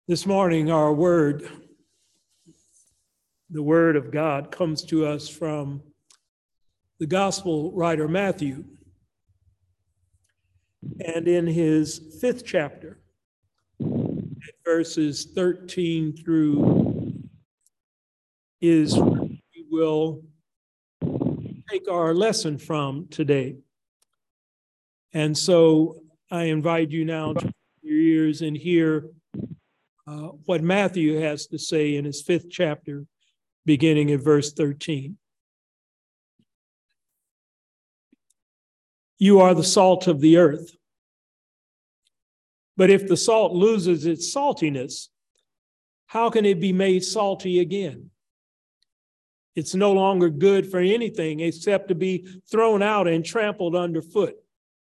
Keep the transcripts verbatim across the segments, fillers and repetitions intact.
This morning, our word, the word of God, comes to us from the gospel writer Matthew. And in his fifth chapter, verses thirteen through is where we will take our lesson from today. And so I invite you now to open your ears and hear Uh, what Matthew has to say in his fifth chapter, beginning at verse thirteen. You are the salt of the earth. But if the salt loses its saltiness, how can it be made salty again? It's no longer good for anything except to be thrown out and trampled underfoot.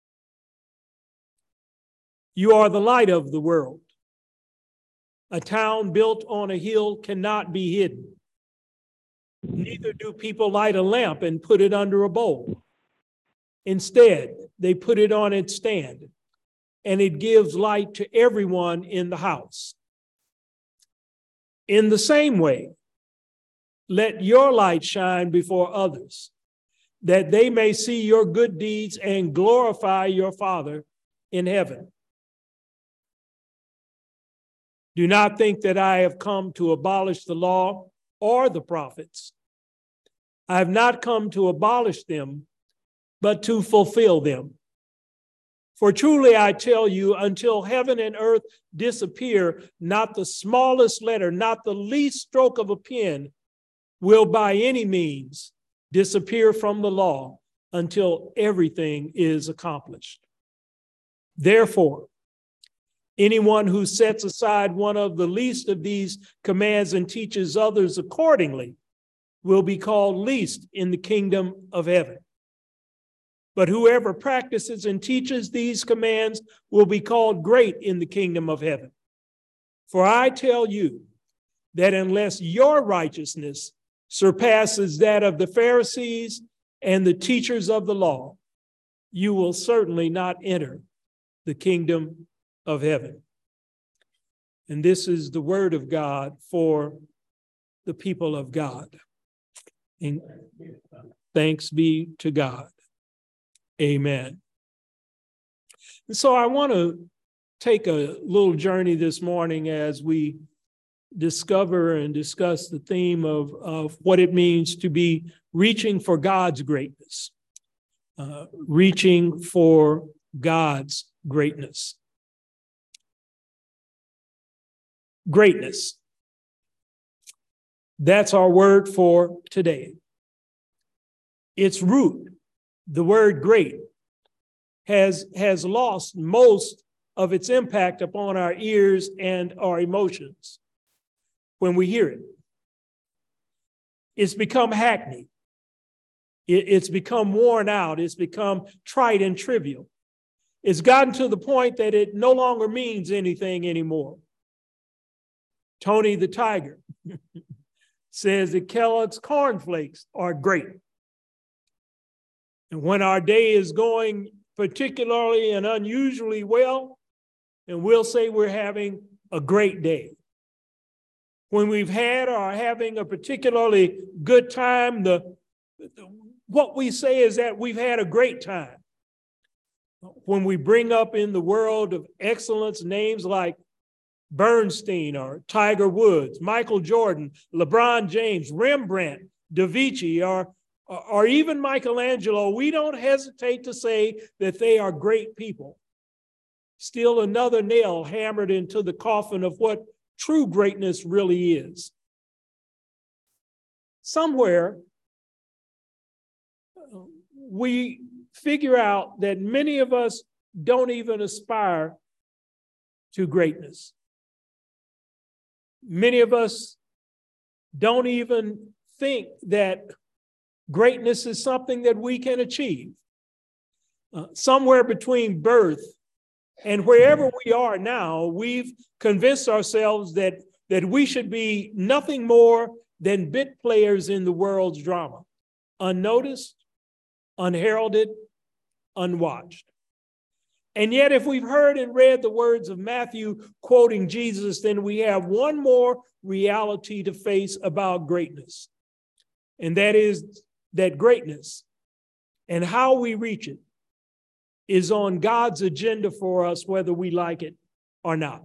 You are the light of the world. A town built on a hill cannot be hidden. Neither do people light a lamp and put it under a bowl. Instead, they put it on its stand, and it gives light to everyone in the house. In the same way, let your light shine before others, that they may see your good deeds and glorify your Father in heaven. Do not think that I have come to abolish the law or the prophets. I have not come to abolish them, but to fulfill them. For truly I tell you, until heaven and earth disappear, not the smallest letter, not the least stroke of a pen will by any means disappear from the law until everything is accomplished. Therefore, anyone who sets aside one of the least of these commands and teaches others accordingly will be called least in the kingdom of heaven. But whoever practices and teaches these commands will be called great in the kingdom of heaven. For I tell you that unless your righteousness surpasses that of the Pharisees and the teachers of the law, you will certainly not enter the kingdom of heaven. And this is the word of God for the people of God. And thanks be to God. Amen. And so I want to take a little journey this morning as we discover and discuss the theme of, of what it means to be reaching for God's greatness. Uh, reaching for God's greatness. Greatness. That's our word for today. Its root, the word great, has, has lost most of its impact upon our ears and our emotions when we hear it. It's become hackneyed. It, it's become worn out. It's become trite and trivial. It's gotten to the point that it no longer means anything anymore. Tony the Tiger says that Kellogg's cornflakes are great. And when our day is going particularly and unusually well, and we'll say we're having a great day. When we've had or are having a particularly good time, the, the what we say is that we've had a great time. When we bring up in the world of excellence names like Bernstein or Tiger Woods, Michael Jordan, LeBron James, Rembrandt, Da Vinci, or, or even Michelangelo, we don't hesitate to say that they are great people. Still another nail hammered into the coffin of what true greatness really is. Somewhere, we figure out that many of us don't even aspire to greatness. Many of us don't even think that greatness is something that we can achieve. Uh, somewhere between birth and wherever we are now, we've convinced ourselves that, that we should be nothing more than bit players in the world's drama, unnoticed, unheralded, unwatched. And yet, if we've heard and read the words of Matthew quoting Jesus, then we have one more reality to face about greatness. And that is that greatness and how we reach it is on God's agenda for us, whether we like it or not.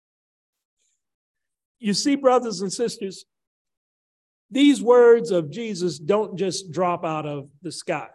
You see, brothers and sisters, these words of Jesus don't just drop out of the sky.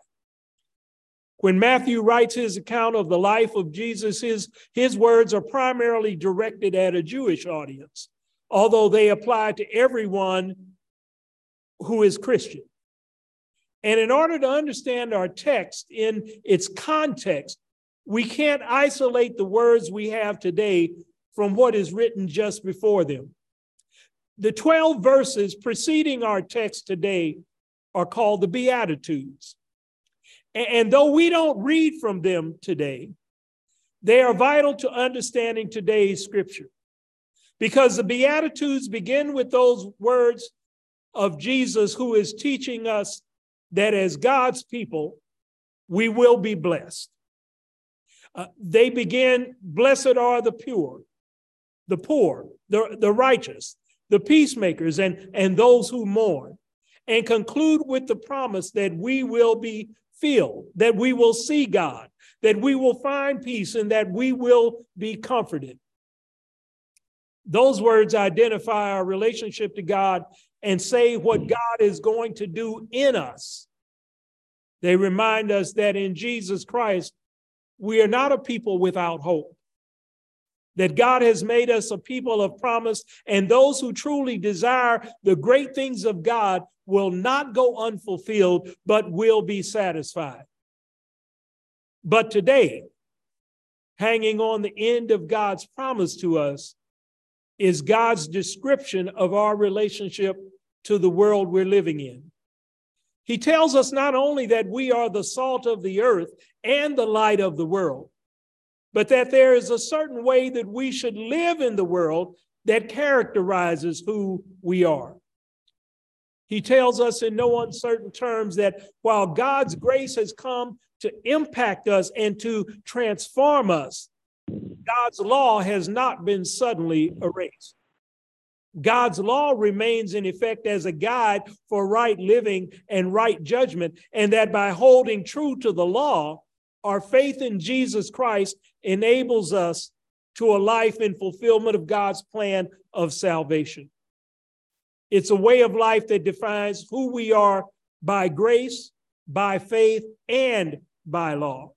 When Matthew writes his account of the life of Jesus, his, his words are primarily directed at a Jewish audience, although they apply to everyone who is Christian. And in order to understand our text in its context, we can't isolate the words we have today from what is written just before them. The twelve verses preceding our text today are called the Beatitudes. And though we don't read from them today, they are vital to understanding today's scripture, because the Beatitudes begin with those words of Jesus, who is teaching us that as God's people, we will be blessed. Uh, they begin, blessed are the pure, the poor, the, the righteous, the peacemakers, and, and those who mourn, and conclude with the promise that we will be filled, that we will see God, that we will find peace, and that we will be comforted. Those words identify our relationship to God and say what God is going to do in us. They remind us that in Jesus Christ, we are not a people without hope, that God has made us a people of promise, and those who truly desire the great things of God will not go unfulfilled, but will be satisfied. But today, hanging on the end of God's promise to us is God's description of our relationship to the world we're living in. He tells us not only that we are the salt of the earth and the light of the world, but that there is a certain way that we should live in the world that characterizes who we are. He tells us in no uncertain terms that while God's grace has come to impact us and to transform us, God's law has not been suddenly erased. God's law remains in effect as a guide for right living and right judgment, and that by holding true to the law, our faith in Jesus Christ enables us to a life in fulfillment of God's plan of salvation. It's a way of life that defines who we are by grace, by faith, and by law.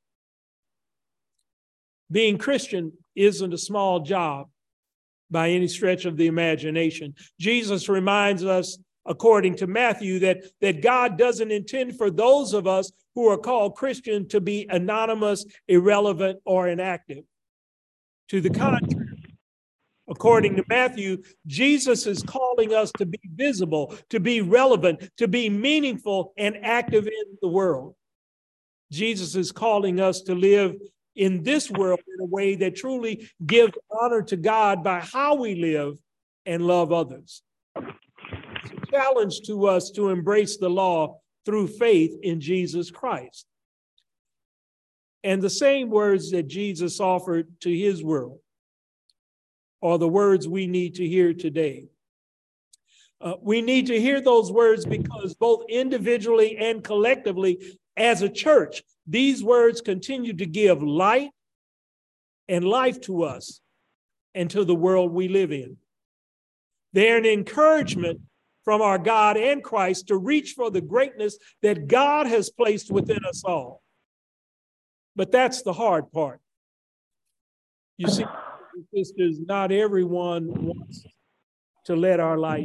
Being Christian isn't a small job by any stretch of the imagination. Jesus reminds us, according to Matthew, that, that God doesn't intend for those of us who are called Christian to be anonymous, irrelevant, or inactive. To the contrary, according to Matthew, Jesus is calling us to be visible, to be relevant, to be meaningful and active in the world. Jesus is calling us to live in this world in a way that truly gives honor to God by how we live and love others. It's a challenge to us to embrace the law through faith in Jesus Christ. And the same words that Jesus offered to his world are the words we need to hear today. Uh, we need to hear those words because both individually and collectively as a church, these words continue to give light and life to us and to the world we live in. They're an encouragement from our God and Christ to reach for the greatness that God has placed within us all. But that's the hard part. You see, sisters, not everyone wants to let our light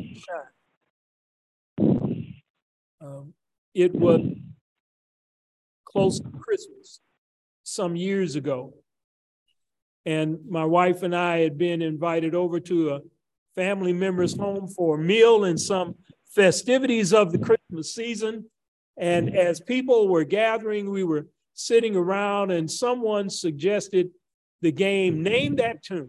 shine. Um, it was close to Christmas some years ago, and my wife and I had been invited over to a family member's home for a meal and some festivities of the Christmas season. And as people were gathering, we were sitting around, and someone suggested the game Name That Tune.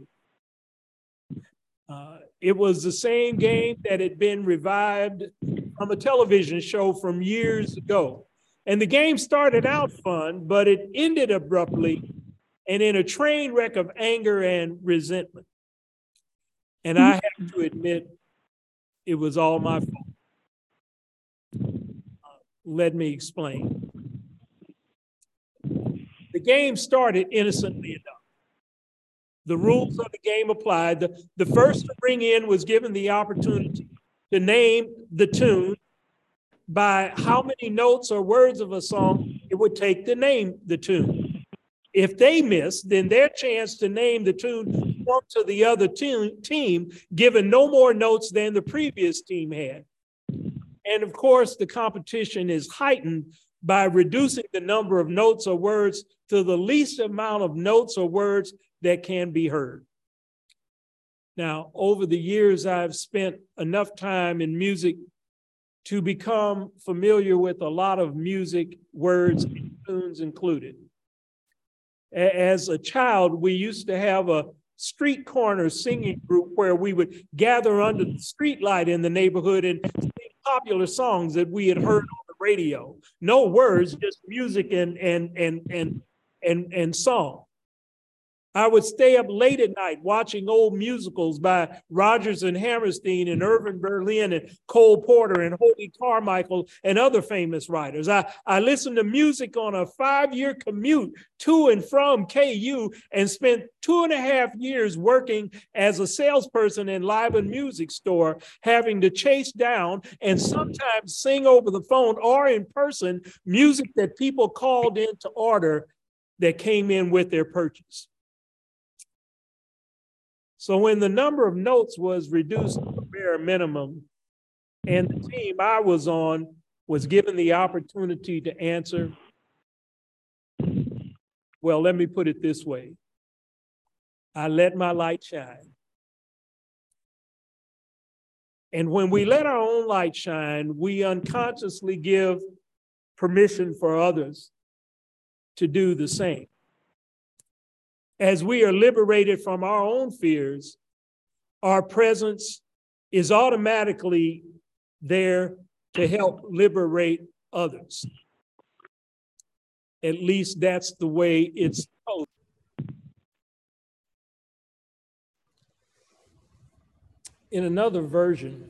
Uh, it was the same game that had been revived from a television show from years ago. And the game started out fun, but it ended abruptly and in a train wreck of anger and resentment. And I have to admit, it was all my fault. Uh, let me explain. The game started innocently enough. The rules of the game applied. The, the first to bring in was given the opportunity to name the tune by how many notes or words of a song it would take to name the tune. If they missed, then their chance to name the tune went to the other team, team, given no more notes than the previous team had. And of course, the competition is heightened by reducing the number of notes or words to the least amount of notes or words that can be heard. Now, over the years, I've spent enough time in music to become familiar with a lot of music, words, and tunes included. As a child, we used to have a street corner singing group where we would gather under the street light in the neighborhood and sing popular songs that we had heard on the radio. No words, just music and and and and and, and song. I would stay up late at night watching old musicals by Rodgers and Hammerstein and Irving Berlin and Cole Porter and Hoagy Carmichael and other famous writers. I, I listened to music on a five-year commute to and from K U and spent two and a half years working as a salesperson in Live Music Store, having to chase down and sometimes sing over the phone or in person music that people called in to order that came in with their purchase. So when the number of notes was reduced to a bare minimum and the team I was on was given the opportunity to answer, well, let me put it this way. I let my light shine. And when we let our own light shine, we unconsciously give permission for others to do the same. As we are liberated from our own fears, our presence is automatically there to help liberate others. At least that's the way it's supposed. In another version,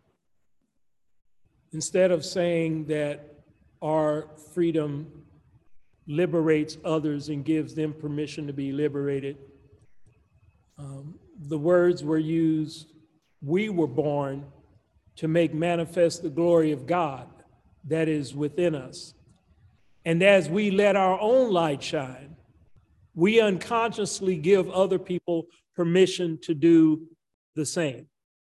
instead of saying that our freedom liberates others and gives them permission to be liberated, Um, the words were used, we were born to make manifest the glory of God that is within us. And as we let our own light shine, we unconsciously give other people permission to do the same.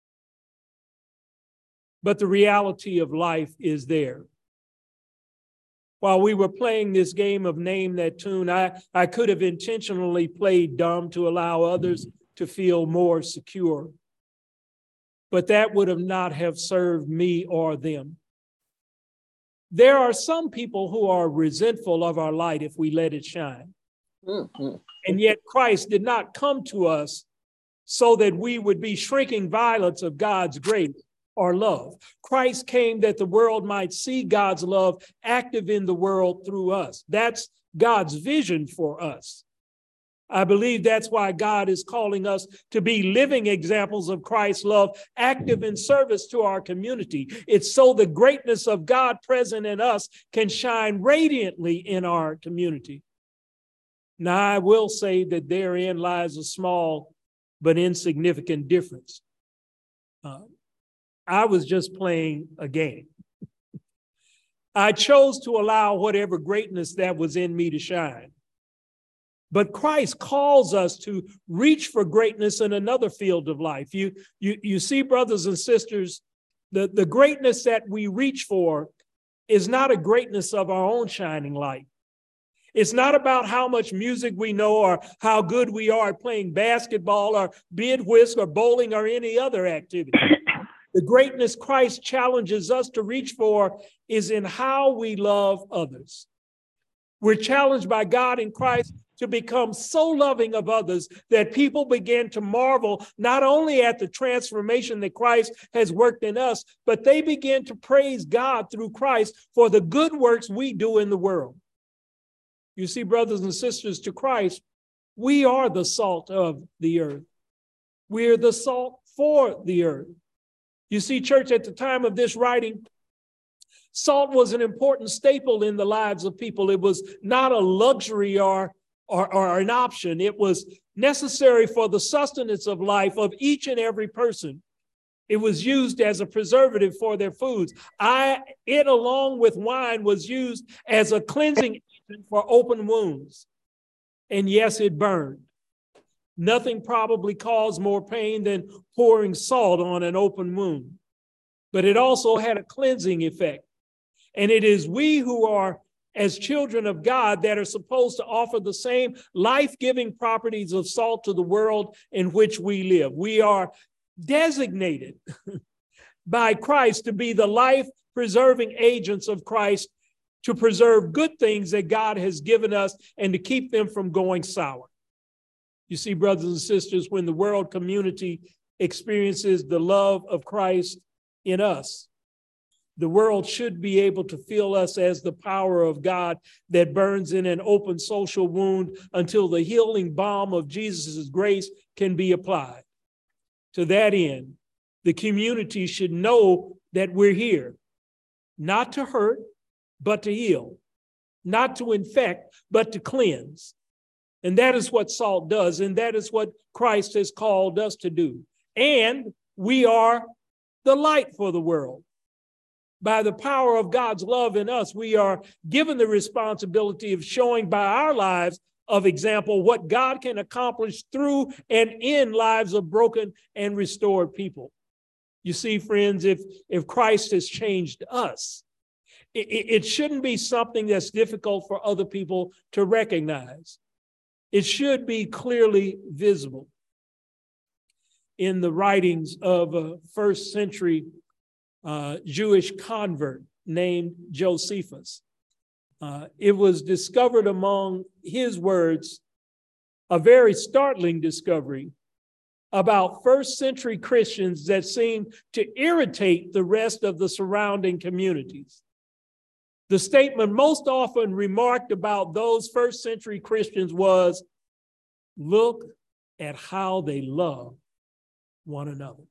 But the reality of life is there. While we were playing this game of name that tune, I, I could have intentionally played dumb to allow others to feel more secure. But that would have not have served me or them. There are some people who are resentful of our light if we let it shine. Mm-hmm. And yet Christ did not come to us so that we would be shrinking violets of God's grace or love. Christ came that the world might see God's love active in the world through us. That's God's vision for us. I believe that's why God is calling us to be living examples of Christ's love, active in service to our community. It's so the greatness of God present in us can shine radiantly in our community. Now, I will say that therein lies a small but insignificant difference. Uh, I was just playing a game. I chose to allow whatever greatness that was in me to shine. But Christ calls us to reach for greatness in another field of life. You, you, you see, brothers and sisters, the, the greatness that we reach for is not a greatness of our own shining light. It's not about how much music we know or how good we are at playing basketball or bid whist or bowling or any other activity. The greatness Christ challenges us to reach for is in how we love others. We're challenged by God in Christ to become so loving of others that people begin to marvel not only at the transformation that Christ has worked in us, but they begin to praise God through Christ for the good works we do in the world. You see, brothers and sisters, to Christ, We are the salt of the earth. We're the salt for the earth. You see, church, at the time of this writing, salt was an important staple in the lives of people. It was not a luxury or, or, or an option. It was necessary for the sustenance of life of each and every person. It was used as a preservative for their foods. I, it, along with wine, was used as a cleansing agent for open wounds. And yes, it burned. Nothing probably caused more pain than pouring salt on an open wound. But it also had a cleansing effect. And it is we who are, as children of God, that are supposed to offer the same life-giving properties of salt to the world in which we live. We are designated by Christ to be the life-preserving agents of Christ, to preserve good things that God has given us and to keep them from going sour. You see, brothers and sisters, when the world community experiences the love of Christ in us, the world should be able to feel us as the power of God that burns in an open social wound until the healing balm of Jesus' grace can be applied. To that end, the community should know that we're here, not to hurt, but to heal, not to infect, but to cleanse. And that is what salt does, and that is what Christ has called us to do. And we are the light for the world. By the power of God's love in us, we are given the responsibility of showing by our lives of example what God can accomplish through and in lives of broken and restored people. You see, friends, if, if Christ has changed us, it, it shouldn't be something that's difficult for other people to recognize. It should be clearly visible. In the writings of a first century uh, Jewish convert named Josephus, uh, it was discovered among his words, a very startling discovery about first century Christians that seemed to irritate the rest of the surrounding communities. The statement most often remarked about those first century Christians was, look at how they love one another.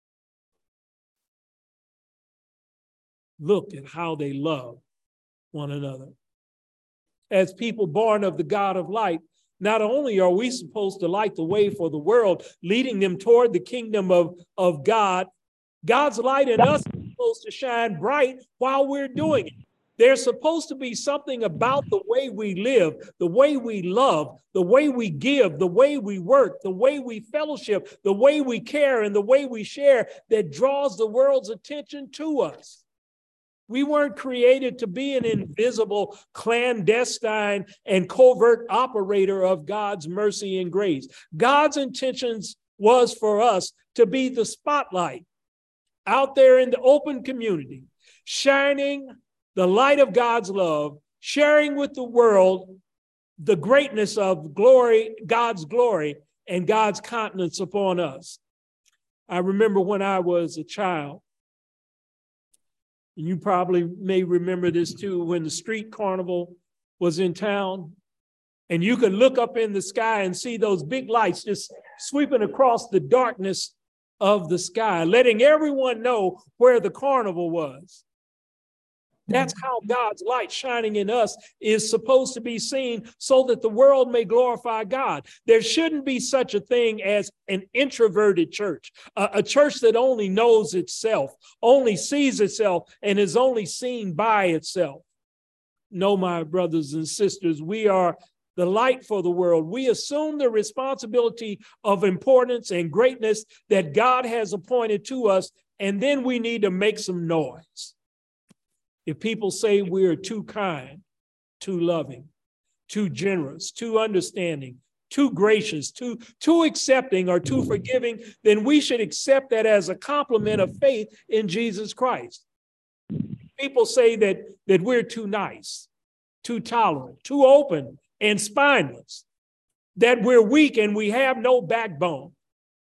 Look at how they love one another. As people born of the God of light, not only are we supposed to light the way for the world, leading them toward the kingdom of, of God, God's light in us is supposed to shine bright while we're doing it. There's supposed to be something about the way we live, the way we love, the way we give, the way we work, the way we fellowship, the way we care, and the way we share that draws the world's attention to us. We weren't created to be an invisible, clandestine, and covert operator of God's mercy and grace. God's intentions was for us to be the spotlight out there in the open community, shining the light of God's love, sharing with the world the greatness of glory, God's glory, and God's countenance upon us. I remember when I was a child, and you probably may remember this too, when the street carnival was in town, and you could look up in the sky and see those big lights just sweeping across the darkness of the sky, letting everyone know where the carnival was. That's how God's light shining in us is supposed to be seen so that the world may glorify God. There shouldn't be such a thing as an introverted church, a, a church that only knows itself, only sees itself, and is only seen by itself. No, my brothers and sisters, we are the light for the world. We assume the responsibility of importance and greatness that God has appointed to us, and then we need to make some noise. If people say we're too kind, too loving, too generous, too understanding, too gracious, too, too accepting, or too forgiving, then we should accept that as a compliment of faith in Jesus Christ. People say that, that we're too nice, too tolerant, too open, and spineless, that we're weak and we have no backbone.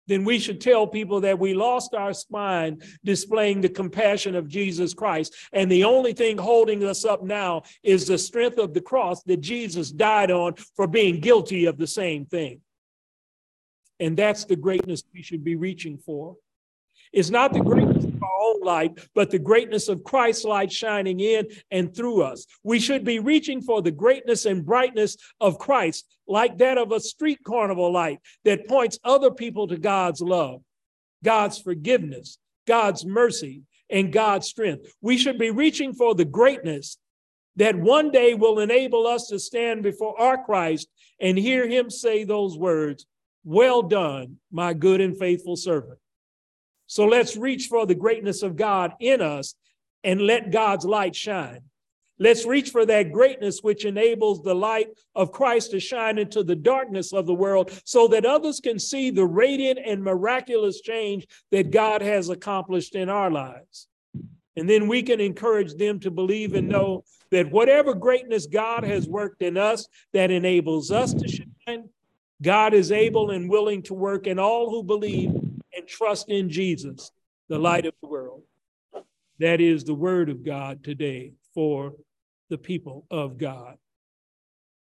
then we should tell people that we lost our spine displaying the compassion of Jesus Christ. And the only thing holding us up now is the strength of the cross that Jesus died on for being guilty of the same thing. And that's the greatness we should be reaching for. It's not the greatness of our own light, but the greatness of Christ's light shining in and through us. We should be reaching for the greatness and brightness of Christ, like that of a street carnival light that points other people to God's love, God's forgiveness, God's mercy, and God's strength. We should be reaching for the greatness that one day will enable us to stand before our Christ and hear him say those words, "Well done, my good and faithful servant." So let's reach for the greatness of God in us and let God's light shine. Let's reach for that greatness which enables the light of Christ to shine into the darkness of the world so that others can see the radiant and miraculous change that God has accomplished in our lives. And then we can encourage them to believe and know that whatever greatness God has worked in us that enables us to shine, God is able and willing to work in all who believe and trust in Jesus, the light of the world. That is the word of God today for the people of God.